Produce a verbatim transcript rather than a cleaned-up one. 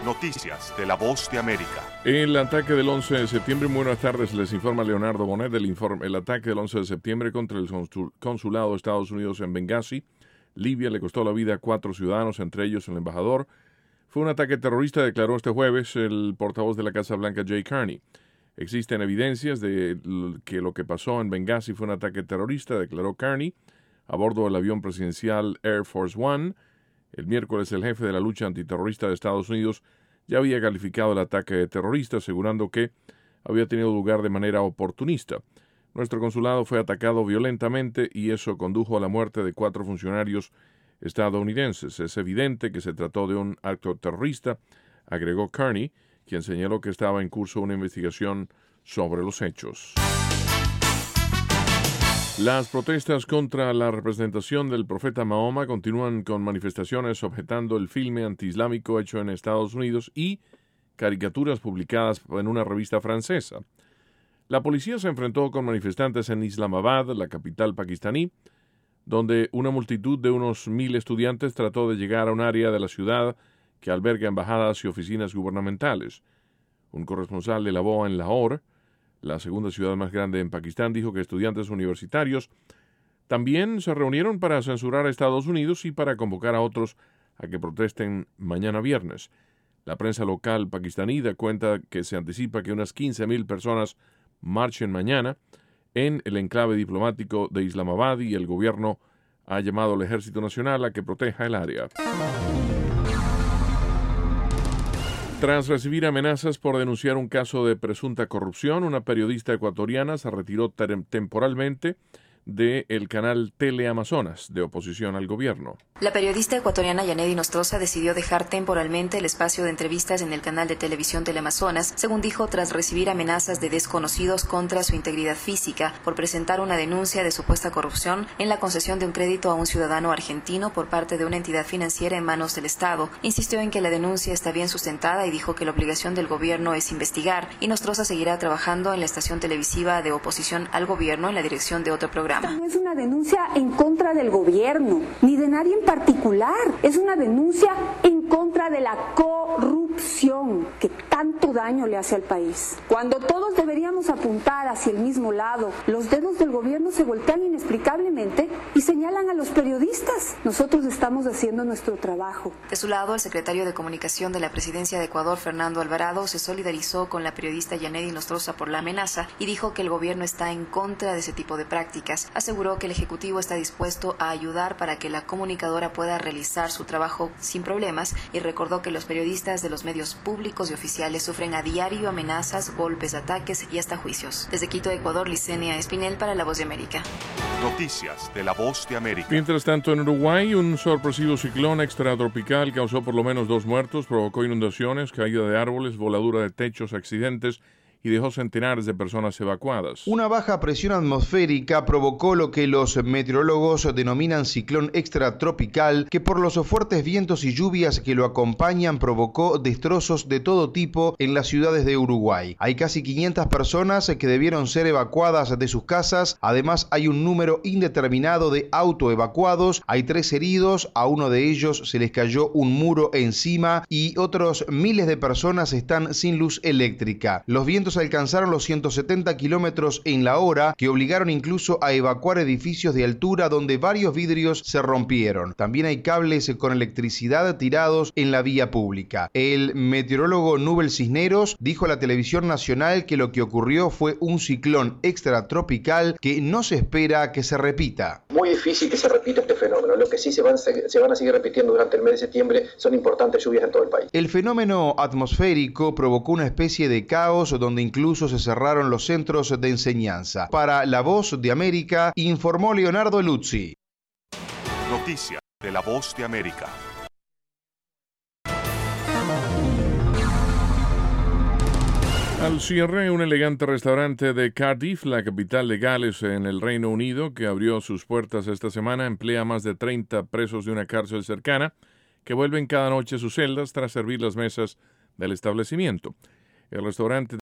Noticias de La Voz de América. El ataque del once de septiembre, buenas tardes, les informa Leonardo Bonet del informe. El ataque del once de septiembre contra el consulado de Estados Unidos en Benghazi, Libia, le costó la vida a cuatro ciudadanos, entre ellos el embajador. Fue un ataque terrorista, declaró este jueves el portavoz de la Casa Blanca, Jay Carney. Existen evidencias de que lo que pasó en Benghazi fue un ataque terrorista, declaró Carney, a bordo del avión presidencial Air Force One. El miércoles, el jefe de la lucha antiterrorista de Estados Unidos ya había calificado el ataque de terrorista, asegurando que había tenido lugar de manera oportunista. Nuestro consulado fue atacado violentamente y eso condujo a la muerte de cuatro funcionarios estadounidenses. Es evidente que se trató de un acto terrorista, agregó Carney, quien señaló que estaba en curso una investigación sobre los hechos. Las protestas contra la representación del profeta Mahoma continúan con manifestaciones objetando el filme antiislámico hecho en Estados Unidos y caricaturas publicadas en una revista francesa. La policía se enfrentó con manifestantes en Islamabad, la capital pakistaní, donde una multitud de unos mil estudiantes trató de llegar a un área de la ciudad que alberga embajadas y oficinas gubernamentales. Un corresponsal de la V O A en Lahore, la segunda ciudad más grande en Pakistán, dijo que estudiantes universitarios también se reunieron para censurar a Estados Unidos y para convocar a otros a que protesten mañana viernes. La prensa local pakistaní da cuenta que se anticipa que unas quince mil personas marchen mañana en el enclave diplomático de Islamabad y el gobierno ha llamado al Ejército Nacional a que proteja el área. Tras recibir amenazas por denunciar un caso de presunta corrupción, una periodista ecuatoriana se retiró tem- temporalmente del canal Teleamazonas, de oposición al gobierno. La periodista ecuatoriana Yanedi Nostroza decidió dejar temporalmente el espacio de entrevistas en el canal de televisión Teleamazonas, según dijo, tras recibir amenazas de desconocidos contra su integridad física por presentar una denuncia de supuesta corrupción en la concesión de un crédito a un ciudadano argentino por parte de una entidad financiera en manos del Estado. Insistió en que la denuncia está bien sustentada y dijo que la obligación del gobierno es investigar, y Nostroza seguirá trabajando en la estación televisiva de oposición al gobierno en la dirección de otro programa. No es una denuncia en contra del gobierno, ni de nadie en particular. Es una denuncia en contra de la corrupción que tanto daño le hace al país. Cuando todos deberíamos apuntar hacia el mismo lado, los dedos del gobierno se voltean inexplicablemente y señalan a los periodistas. Nosotros estamos haciendo nuestro trabajo. De su lado, el secretario de Comunicación de la Presidencia de Ecuador, Fernando Alvarado, se solidarizó con la periodista Yanedi Nostroza por la amenaza y dijo que el gobierno está en contra de ese tipo de prácticas. Aseguró que el Ejecutivo está dispuesto a ayudar para que la comunicadora pueda realizar su trabajo sin problemas y recordó que los periodistas de los medios públicos y oficiales sufren a diario amenazas, golpes, ataques y hasta juicios. Desde Quito, Ecuador, Licenia Espinel para La Voz de América. Noticias de La Voz de América. Mientras tanto, en Uruguay, un sorpresivo ciclón extratropical causó por lo menos dos muertos, provocó inundaciones, caída de árboles, voladura de techos, accidentes y dejó centenares de personas evacuadas. Una baja presión atmosférica provocó lo que los meteorólogos denominan ciclón extratropical, que por los fuertes vientos y lluvias que lo acompañan provocó destrozos de todo tipo en las ciudades de Uruguay. Hay casi quinientas personas que debieron ser evacuadas de sus casas, además hay un número indeterminado de autoevacuados, hay tres heridos, a uno de ellos se les cayó un muro encima y otros miles de personas están sin luz eléctrica. Los vientos alcanzaron los ciento setenta kilómetros en la hora, que obligaron incluso a evacuar edificios de altura donde varios vidrios se rompieron. También hay cables con electricidad tirados en la vía pública. El meteorólogo Nubel Cisneros dijo a la televisión nacional que lo que ocurrió fue un ciclón extratropical que no se espera que se repita. Muy difícil que se repita este fenómeno. Lo que sí se van, se van a seguir repitiendo durante el mes de septiembre son importantes lluvias en todo el país. El fenómeno atmosférico provocó una especie de caos donde incluso se cerraron los centros de enseñanza. Para La Voz de América, informó Leonardo Luzzi. Noticias de La Voz de América. Al cierre, un elegante restaurante de Cardiff, la capital de Gales en el Reino Unido, que abrió sus puertas esta semana, emplea más de treinta presos de una cárcel cercana que vuelven cada noche a sus celdas tras servir las mesas del establecimiento. El restaurante